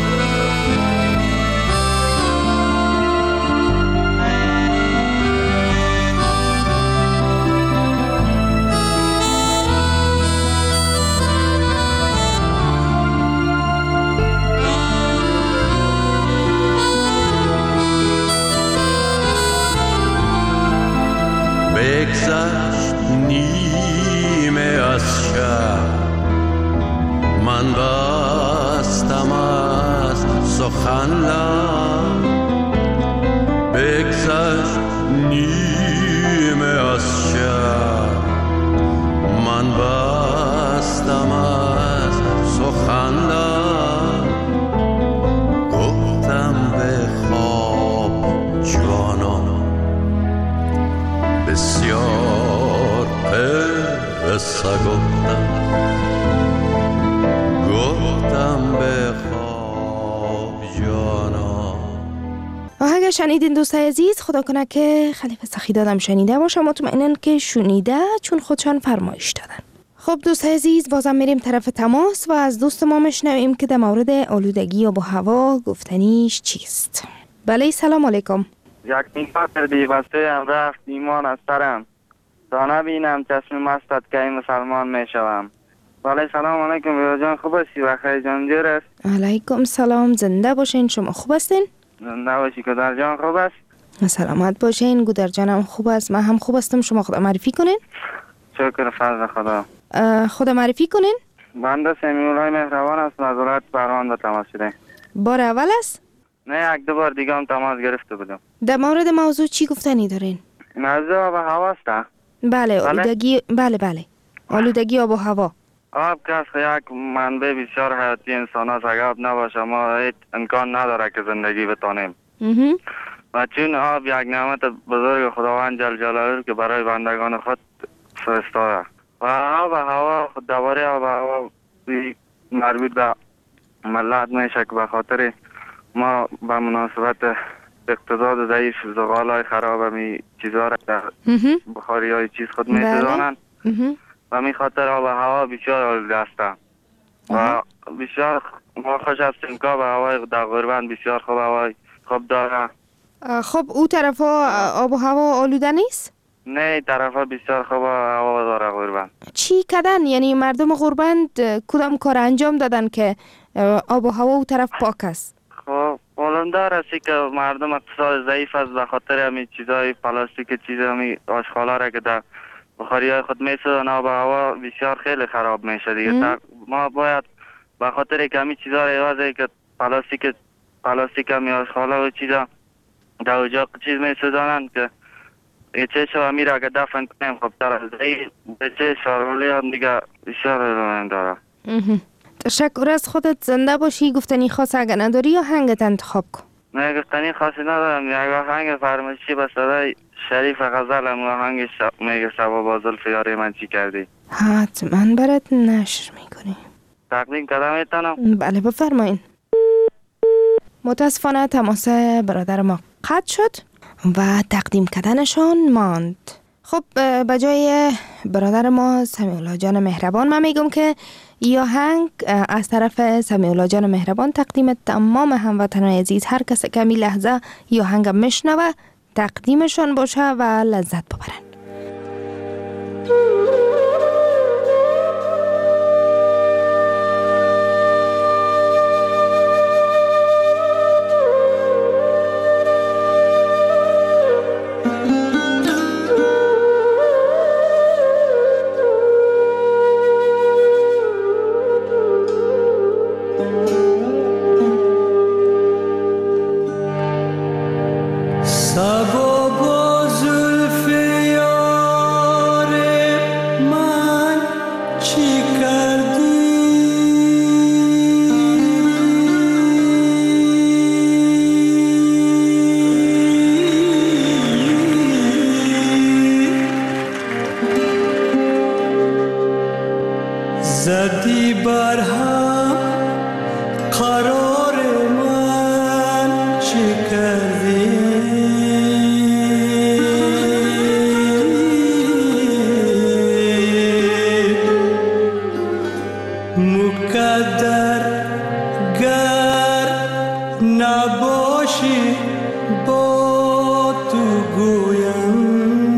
Speaker 17: بگذشت نیمه از شب من بستم از سخن لب بگذشت نیمه از شب من بستم از سخن لب گفتم به خواب جانان بسیار قصه گفتم گفتم به خواب جانا.
Speaker 13: اگر شنیدین دوستای عزیز، خدا کنه که خلیفه سخی دادم شنیده باشه، مطمئنن که شنیده چون خودشان فرمایش دادن. خب دوستای عزیز، بازم میریم طرف تماس و از دوست ما میشنویم که در مورد آلودگی آب و هوا گفتنیش چیست. بله سلام علیکم.
Speaker 18: یک میفاتر بیوسته هم رفت ایمان از سرم تا نبینم چشم مستت که مسلمان میشوم. بله سلام علیکم بیوا جان، خوب هستی و خیر جان جور است؟
Speaker 13: علیکم سلام، زنده باشین. شما خوب هستین؟
Speaker 18: زنده باشی. گودر جان خوب است؟
Speaker 13: سلامت باشین. گودر جانم خوب است، من هم خوب هستم. شما خدا معرفی کنین.
Speaker 18: شکر فضل خدا.
Speaker 13: خدا معرفی کنین.
Speaker 18: بنده سمیولای مهربان است، نظارت بران به تماس شده.
Speaker 13: بار اول است؟
Speaker 18: نه یک دو بار دیگه هم تماس گرفته بودم.
Speaker 13: در مورد موضوع چی گفتنی دارین؟
Speaker 18: موضوع آب و هوا است.
Speaker 13: بله آلودگی. بله بله آلودگی آب و هوا.
Speaker 18: آب که یک منبع بسیار حیاتی انسان است. اگر آب نباشه ما هیچ امکان نداره که زندگی بتانیم. و چون آب یک نعمت بزرگ خداوند جل جلاله که برای بندگان خود فرستاده. و آب و هوا درباره آب و هوا مربوط به ملت میشه که به خاطر ما به مناسبت اقتصاد ضعیف زغالای خراب می چیزها را در بخاری های چیز خود می سوزانند و می خاطر آب و هوا بسیار آلوده است و بسیار ما خوش هستیم که آب و هوای در غربت بسیار خوب هوای خوب داره.
Speaker 13: خب او طرف ها آب و هوا آلوده نیست؟
Speaker 18: نه طرف ها بسیار خوب هوا داره غربت.
Speaker 13: چی کردن؟ یعنی مردم غربت کدام کار انجام دادن که آب و هوا او طرف پاک است؟
Speaker 18: خب معلومدار است که مردم اقتصاد ضعیف است به خاطر همین چیزای پلاستیک چیز همین آشغالا را که در بخاری های خود میسازن آب و هوا بسیار خیلی خراب میشه دیگه. ما باید به خاطر که همین چیزا را عوض که پلاستیک پلاستیک همین آشغالا و چیزا در اجاق چیز میسازنن که یه چه شو همین را که دفن کنیم خب تر از یه چه شارولی هم دیگه بسیار رو داره.
Speaker 13: تشکر از خودت، زنده باشی. گفتنی خاص اگر نداری یا هنگت انتخاب کن؟
Speaker 18: نه گفتنی خاصی ندارم. یک آهنگ فرمایشی به صدای شریف غزل هم آهنگ میگه سبا با زلف یاری من چی کردی.
Speaker 13: حتما برات نشر میکنی.
Speaker 18: تقدیم کدام میتونم؟
Speaker 13: بله بفرمایین. متاسفانه تماس برادر ما قطع شد و تقدیم کردنشان ماند. خب به جای برادر ما سمیع الله جان مهربان من میگم که ای آهنگ از طرف سمیعالله جان مهربان تقدیم تمام هموطنان عزیز، هر کس که می لحظه ای آهنگ میشنوه تقدیمشان باشه و لذت ببرن.
Speaker 15: زدی بر هم قرار من چه کردی مقدر گر نباشی با تو گویم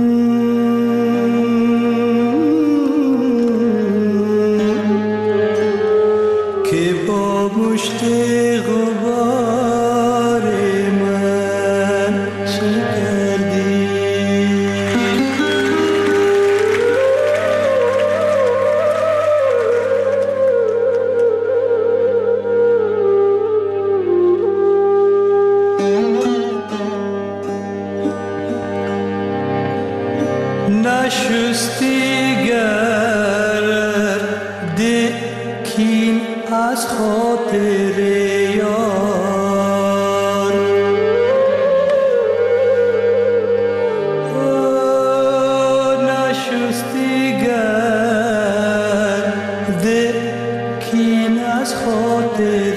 Speaker 15: نشستی گرده کین از خاطر یار نشستی گرده کین از خاطر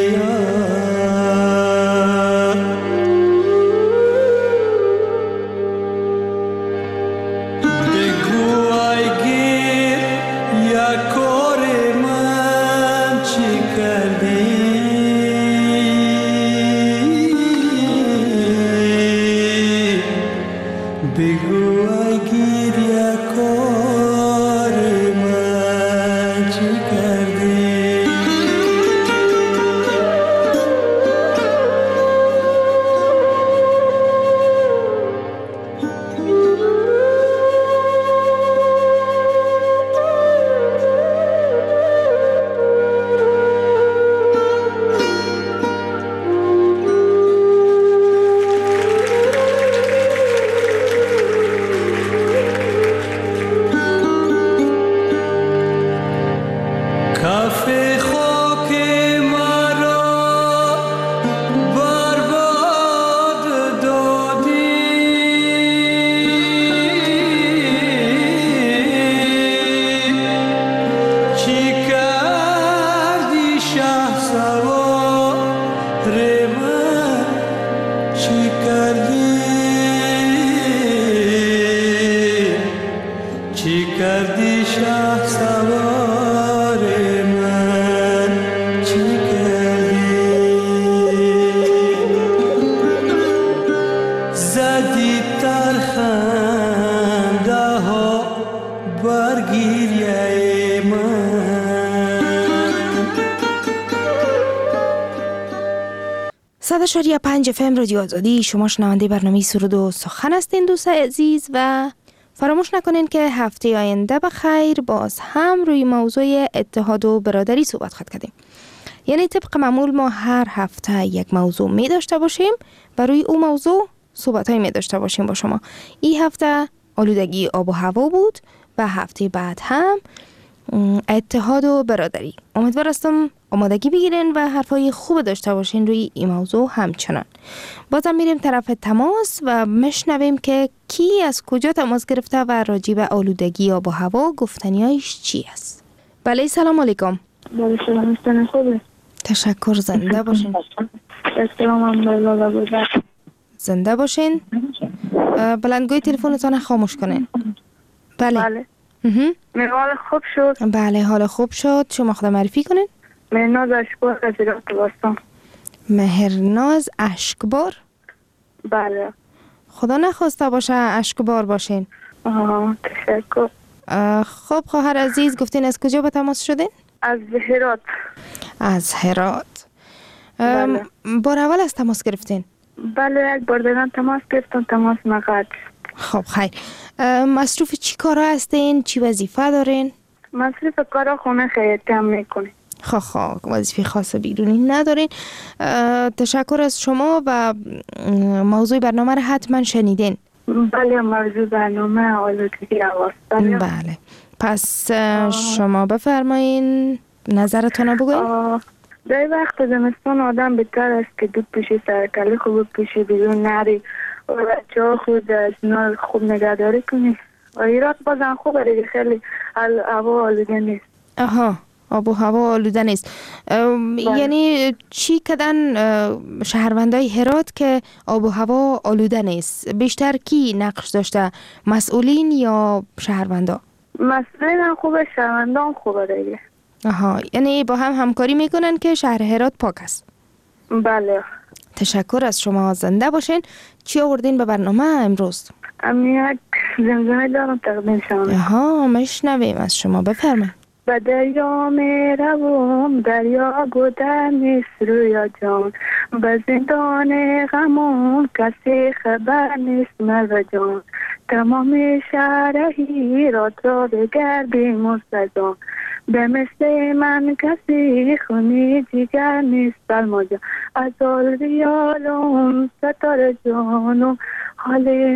Speaker 15: صد و شش پنج اف ام رادیو آزادی، شما شنونده برنامه سرود و سخن هستین دوستان عزیز و فراموش نکنین که هفته آینده بخیر باز هم روی موضوع اتحاد و برادری صحبت خواهد کردیم. یعنی طبق معمول ما هر هفته یک موضوع می داشته باشیم و روی اون موضوع صحبت های می داشته باشیم با شما. این هفته آلودگی آب و هوا بود و هفته بعد هم اتحاد و برادری. امیدوار هستم آمادگی بگیرین و حرفای خوب داشته باشین روی این موضوع همچنان. بازم میریم طرف تماس و مشنویم که کی از کجا تماس گرفته و راجع به آلودگی آب و هوا گفتنیایش چی است. بله سلام علیکم.
Speaker 19: بله سلام استن خوبه.
Speaker 13: تشکر، زنده باشین.
Speaker 19: سلام علیکم.
Speaker 13: زنده باشین. بلندگوی تلفنتان خاموش کنین. بله.
Speaker 19: بله. حال خوب شد.
Speaker 15: بله حال خوب شد. شما خدا معرفی کنین.
Speaker 19: مهرناز اشکبار از هرات باستان.
Speaker 15: مهرناز اشکبار؟
Speaker 19: بله.
Speaker 15: خدا نخواسته باشه اشکبار باشین.
Speaker 19: آه تشکر.
Speaker 15: خب خواهر عزیز گفتین از کجا به تماس شدین؟
Speaker 19: از هرات.
Speaker 15: از هرات. بله. بار اول از تماس گرفتین؟
Speaker 19: بله یک بار دیگه تماس گرفتم، تماس مقطع.
Speaker 15: خب خیر. مصروف چی کارا هستین؟ چی وظیفه دارین؟
Speaker 19: مصروف کارا خونه خیاطی هم میکنین.
Speaker 15: خب خب وظیفه خاص بیرونی ندارین. تشکر از شما و موضوع برنامه رو حتما شنیدین.
Speaker 19: بله موضوع برنامه آلودگی هوا.
Speaker 15: بله پس آه. شما بفرمایین نظرتون رو بگوین.
Speaker 19: در وقت زمستان آدم بهتر است که دود پوشی، سرکله خوب پوشی، بیرون نری و بچه ها خود از نال خوب نگهداری کنی. و ایراد بازم خوبه دیگه، خیلی هوا آلوده نیست.
Speaker 15: آها آب و هوا آلوده نیست. یعنی چی کدن شهروندای هرات که آب و هوا آلوده نیست؟ بیشتر کی نقش داشته؟ مسئولین یا شهروندا؟
Speaker 19: مسئولین هم خوبه، شهروندان خوبه دیگه.
Speaker 15: آها یعنی با هم همکاری میکنن که شهر هرات پاک است.
Speaker 19: بله.
Speaker 15: تشکر از شما. زنده باشین. چی آوردین به برنامه امروز؟
Speaker 19: امیت زمزمه دارم تقدیم شما.
Speaker 15: آها مشنویم از شما، بفرمایید.
Speaker 19: به دریا می روم، دریا گذر نیست رویا جان، به زندان غمون کسی خبر نیست مرو جان، تمام شهر هیرات را بگردی مستجان، به مثل من کسی خونی جگر نیست سلما جان، از آل ریالم ستاره جانم، حالی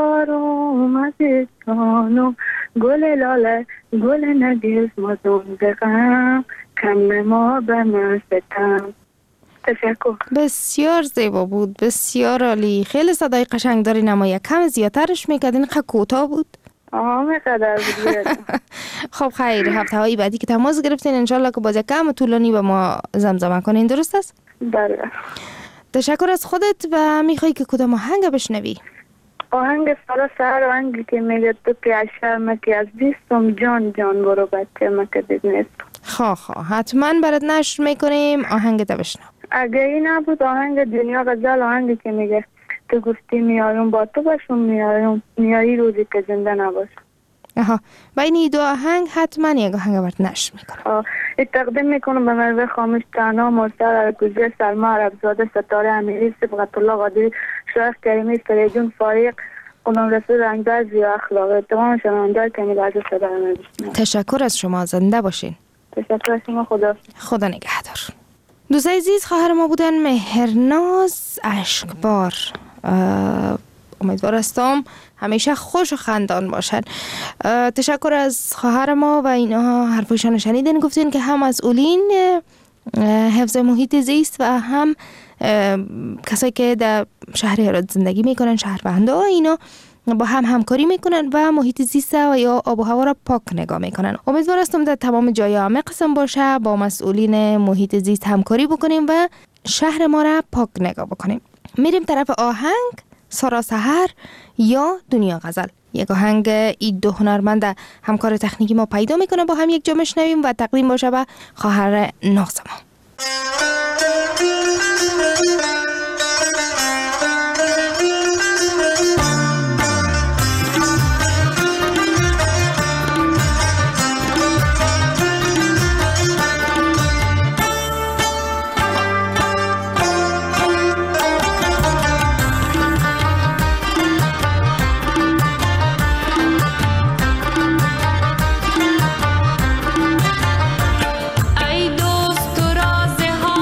Speaker 19: ندارم از جانم، گل لاله گل نگیز مزون بغم، کم ما به من ستم. تشکر.
Speaker 15: بسیار زیبا بود، بسیار عالی. خیلی صدای قشنگ دارین اما یک کم زیادترش میکردین. خیلی کوتاه بود.
Speaker 19: آه میقدر بود.
Speaker 15: خب خیر، هفته هایی بعدی که تماس گرفتین انشالله که باز یک کم طولانی به ما زمزمه کنین، درست است؟
Speaker 19: بله.
Speaker 15: تشکر از خودت. و میخوایی که کدام آهنگ بشنوی؟
Speaker 19: آهنگ سارا سهر، آهنگی که میگه تو که از شرم که از بیستم جان جان برو بچه ما که دید نیست.
Speaker 15: خواه خواه حتما برات نشر میکنیم. آهنگ تا بشنو.
Speaker 19: اگه این نبود آهنگ دنیا غزل، آهنگی که میگه تو گفتی میارم با تو باشم، میارم میاری روزی که زنده نباشم.
Speaker 15: آها بین این دو آهنگ حتما یک آهنگ برات نشر میکنم.
Speaker 19: این تقدیم میکنم به مروه خاموش، تنها، مرسل عرب‌گوزی، سلما عربزاده، ستاره امیری، صبغت الله قادری، شایخ کریمی، فریدون فاریق، غلام رسول رنگبر، زیا اخلاقی، تمام شنونده‌های که می‌برد صدا رو می‌شنوند.
Speaker 15: تشکر از شما. زنده باشین.
Speaker 19: تشکر از شما. خدا
Speaker 15: خدا نگهدار. دوستای عزیز، خواهر ما بودن مهرناز اشکبار. امیدوار هستم همیشه خوش و خندان باشن. تشکر از خواهر ما و اینا حرفشان شنیدین. گفتین که هم مسئولین حفظ محیط زیست و هم کسایی که در شهر هرات زندگی میکنن، شهروندا، اینا با هم همکاری میکنن و محیط زیست و یا آب و هوا را پاک نگاه میکنن. امیدوار هستم در تمام جای همه قسم باشه با مسئولین محیط زیست همکاری بکنیم و شهر ما را پاک نگاه بکنیم. میریم طرف آهنگ سارا سهر یا دنیا غزل. یک آهنگ این دو هنرمند همکار تکنیکی ما پیدا میکنه، با هم یک جا میشنویم و تقدیم باشه به خواهر ناز ما.
Speaker 20: ای دوست و راز ها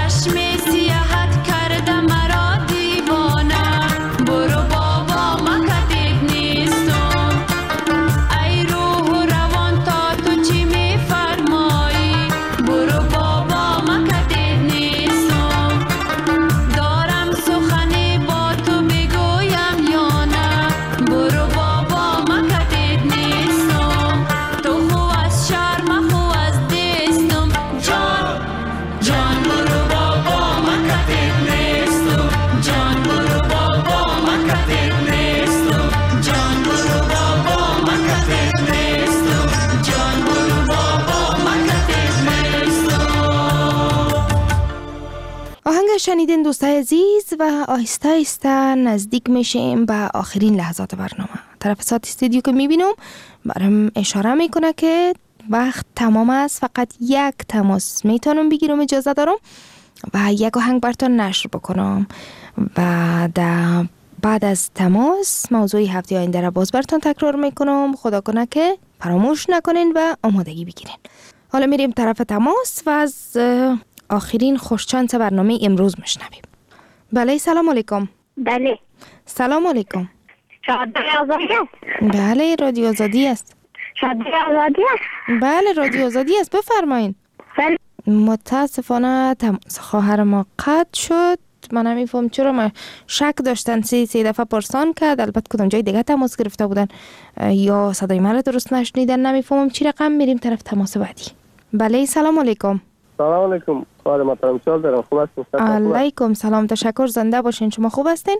Speaker 15: شنیدین دوستای عزیز و آهسته آهسته نزدیک میشیم به آخرین لحظات برنامه. طرف ساعت استودیو که میبینم برام اشاره میکنه که وقت تمام است، فقط یک تماس میتونم بگیرم، اجازه دارم و یک آهنگ براتون نشر بکنم و در بعد از تماس موضوع هفته آینده را باز براتون تکرار میکنم. خدا کنه که فراموش نکنین و آمادگی بگیرین. حالا میریم طرف تماس و از آخرین خوشچانس برنامه امروز میشنویم. بله سلام علیکم.
Speaker 20: بله
Speaker 15: سلام علیکم.
Speaker 20: شادی آزادی است؟
Speaker 15: بله رادیو آزادی است.
Speaker 20: شادی آزادی است؟
Speaker 15: بله رادیو آزادی است، بفرمایین.
Speaker 20: بله.
Speaker 15: متاسفانه تماس خواهر ما قطع شد. من نمیفهم چرا، ما شک داشتن سی سی دفعه پرسان کرد، البته کدام جای دیگه تماس گرفته بودن یا صدای من درست نشنیدن، نمیفهمم چی رقم. میریم طرف تماس بعدی. بله سلام علیکم.
Speaker 21: سلام علیکم. خواهر محترم چال دارم، خوب هستین؟
Speaker 15: علیکم سلام، تشکر، زنده باشین. شما خوب هستین؟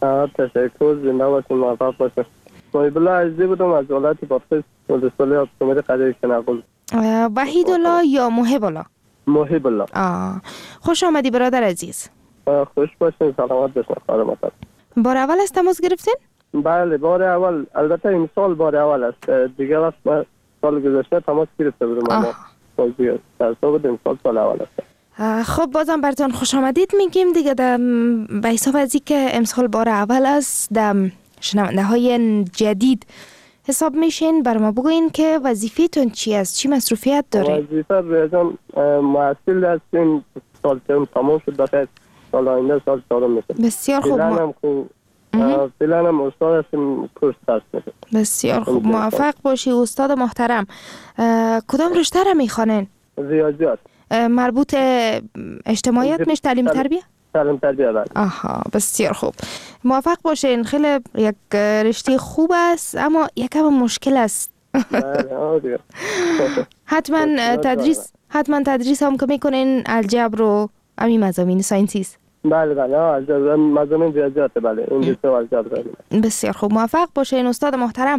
Speaker 21: تشکر، زنده باشین، موفق باشین. محب الله عزیزی بودم از ولایت بادغیس، ولسوالی آبشمیر قریه کنقل.
Speaker 15: وحید الله یا محب الله؟
Speaker 21: محب الله.
Speaker 15: آه. خوش آمدی برادر عزیز.
Speaker 21: خوش باشین، سلامت باشین خواهر محترم.
Speaker 15: بار اول از تماس گرفتین؟
Speaker 21: بله بار اول، البته این سال بار اول است. دیگه وقت ما سال گذشته تماس گرفته بودم اما دیگه در سال امسال سال اول است.
Speaker 15: خب بازم براتون خوش آمدید میگیم دیگه. در به حساب از که امسال بار اول است، در شنونده های جدید حساب میشین، بر ما بگوین که وظیفه‌تون چی است، چی مصروفیت داره؟
Speaker 21: وظیفه ریاضان محصول هستیم، سال سوم تمام شد، بخیر سال آینده سال چهارم میشه.
Speaker 15: بسیار خوب.
Speaker 21: فعلا هم فعلا هم استاد هستیم، کورس درس میدیم.
Speaker 15: بسیار خوب، موفق باشی استاد محترم. کدام رشته را میخوانین؟
Speaker 21: ریاضیات.
Speaker 15: مربوط اجتماعیات میشه، تعلیم تربیه؟
Speaker 21: تعلیم تربیه بله.
Speaker 15: آها بسیار خوب، موفق باشین. خیلی یک رشته خوب است اما یکم مشکل است. حتما تدریس حتما تدریس هم که میکنین الجبر و امی مضامین ساینسی.
Speaker 21: بله بله الجبر مضامین ریاضیات بله این دو تا الجبر.
Speaker 15: بسیار خوب، موفق باشین استاد محترم.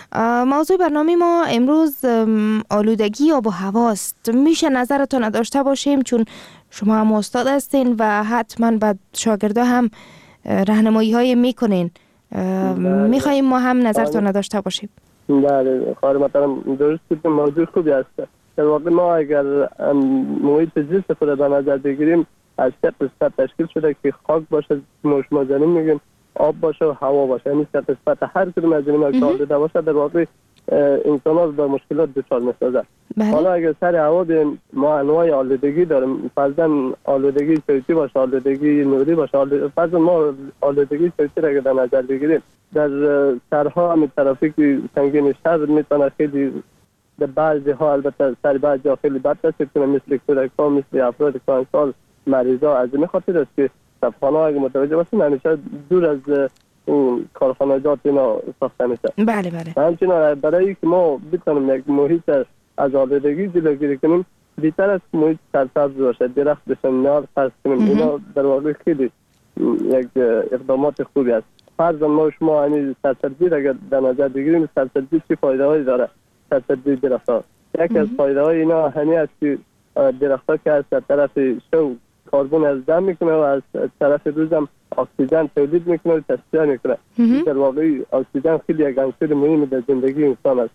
Speaker 15: موضوع برنامه ما امروز آلودگی آب و هواست. میشه نظرتون داشته باشیم چون شما هم استاد هستین و حتما بعد شاگردا هم راهنمایی های میکنین. میخوایم ما هم نظرتون داشته باشیم.
Speaker 21: بله خواهر محترم درست که موضوع خوبی است. در واقع ما اگر محیط زیست خود در نظر بگیریم از سه قسمت تشکیل شده که خاک باشه، ما زمین میگیم، آب باشه و هوا باشه. یعنی سه قسمت هر کدوم از اینها که آلوده باشه در واقع انسان ها به مشکلات دچار می‌سازه. حالا اگر سر هوا بیم ما انواع آلودگی داریم، فرضاً آلودگی صوتی باشه، آلودگی نوری باشه. فرضاً ما آلودگی صوتی را اگر در نظر بگیریم در سرها هم ترافیک سنگین شهر میتونه خیلی در بعضی ها البته سر بعضی ها خیلی بد تاثیر کنه، مثل کودک‌ها، مثل افراد کهنسال، مریضا. از این خاطر است که صفحه‌ها اگه متوجه باشین همیشه دور از اون کارخانجات اینا ساخته میشه.
Speaker 15: بله بله.
Speaker 21: همچنین برای اینکه ما بتونیم یک محیط از آلودگی جلوگیری کنیم بهتر است محیط سرسبز باشه، درخت بشن، نار فرض کنیم. اینا در واقع خیلی یک اقدامات خوبی است. فرضاً ما شما همین سرسبزی را اگر در نظر بگیریم، سرسبزی چه فایده‌هایی داره؟ سرسبزی درخت‌ها یکی از فایده‌های اینا همین است که درخت‌ها که از طرف شو کربن از دم میکنه و از طرف روز هم اکسیژن تولید میکنه و تصفیه میکنه. در واقع اکسیژن خیلی یک عنصر مهم در زندگی انسان است.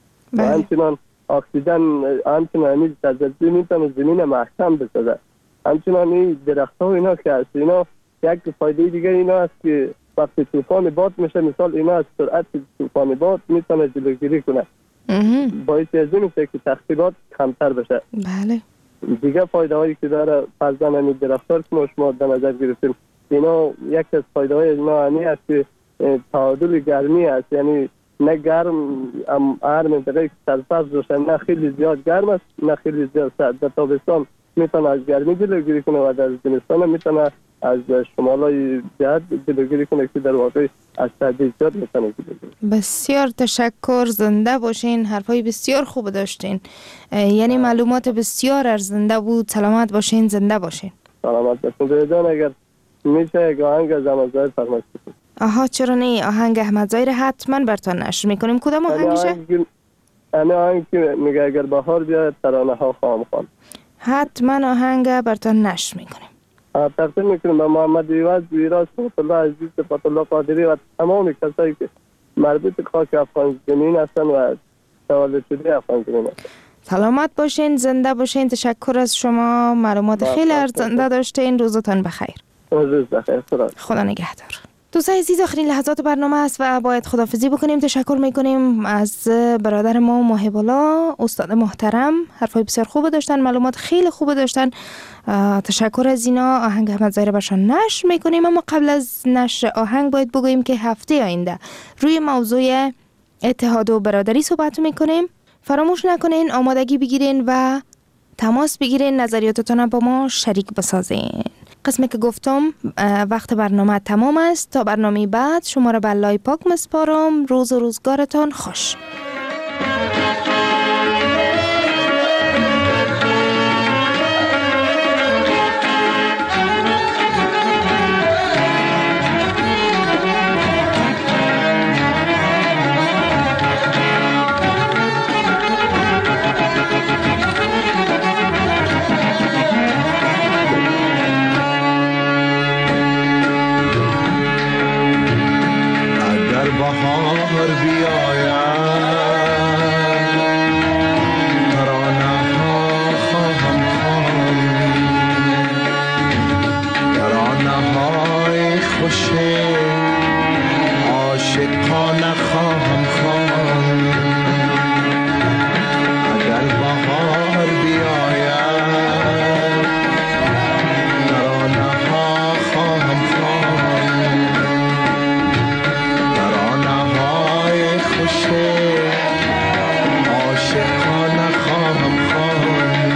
Speaker 21: و همچنان اکسیژن همچنان همین سرسبزی میتونه زمین محکم بسازه. همچنان این درخت‌ها اینا که هست اینا یک فایده دیگه اینا است که وقتی طوفان باد میشه، مثال اینا از سرعت طوفان باد میتونه جلوگیری کنه. باعث از این میشه که تخریبات کمتر بشه.
Speaker 15: بله.
Speaker 21: دیگه فایده هایی که داره فرضاً این درختار که ما شما در نظر گرفتیم، اینا یک از فایده های اینا همی است که تعادل گرمی است، یعنی نه گرم هر منطقه که سرسبز باشه نه خیلی زیاد گرم است نه خیلی زیاد سرد. در تابستان میتونه از گرمی جلوگیری کنه و در زمستان میتونه از شمالای جهت جلوگیری کنه که در واقع از سردی زیاد میتونه جلوگیری.
Speaker 15: بسیار تشکر، زنده باشین، حرفای بسیار خوب داشتین، یعنی معلومات بسیار ارزنده بود. سلامت باشین، زنده باشین.
Speaker 21: سلامت باشین جان. اگر میشه یک آهنگ از احمدزاهر فرمایش کنید.
Speaker 15: آها چرا نه، آهنگ احمدزاهر حتما براتون نشر میکنیم. کدام آهنگشه؟
Speaker 21: انا آهنگ که میگه اگر بهار بیاد ترانه ها خواهم خواند.
Speaker 15: حتما آهنگ براتون نشر میکنیم.
Speaker 21: تقدیم میکنیم به محمد ایواز ویراز صفت الله عزیز صفت الله قادری و تمام کسایی که مربوط خاک افغان زمین هستن و تولد شده افغان زمین هستن.
Speaker 15: سلامت باشین، زنده باشین. تشکر از شما، معلومات خیلی ارزنده داشتین. روزتون بخیر.
Speaker 21: روز بخیر. خدا
Speaker 15: خدا نگهدار. دوستان عزیز، آخرین لحظات برنامه است و باید خداحافظی بکنیم. تشکر میکنیم از برادر ما محب الله، استاد محترم. حرفای بسیار خوب داشتن، معلومات خیلی خوب داشتن. تشکر از اینا. آهنگ احمدزاهر برشان نشر میکنیم، اما قبل از نشر آهنگ باید بگوییم که هفته آینده روی موضوع اتحاد و برادری صحبت میکنیم. فراموش نکنین آمادگی بگیرین و تماس بگیرین، نظریاتتون با ما شریک بسازین. قسمی که گفتم وقت برنامه تمام است. تا برنامه بعد شما را به الله پاک مسپارم. روز و روزگارتان خوش.
Speaker 17: بهار بیاید ترانه ها خواهم خواند، ترانه های خوش عاشقانه خواهم خواند. اگر بهار بیاید ترانه ها خواهم خواند، عاشقانه خواهم خواند.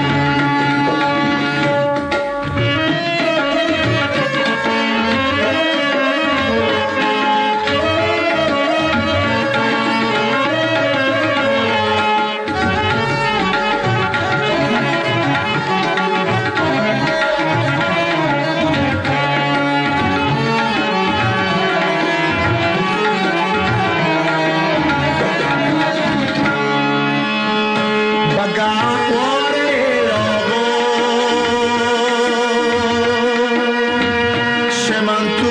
Speaker 17: من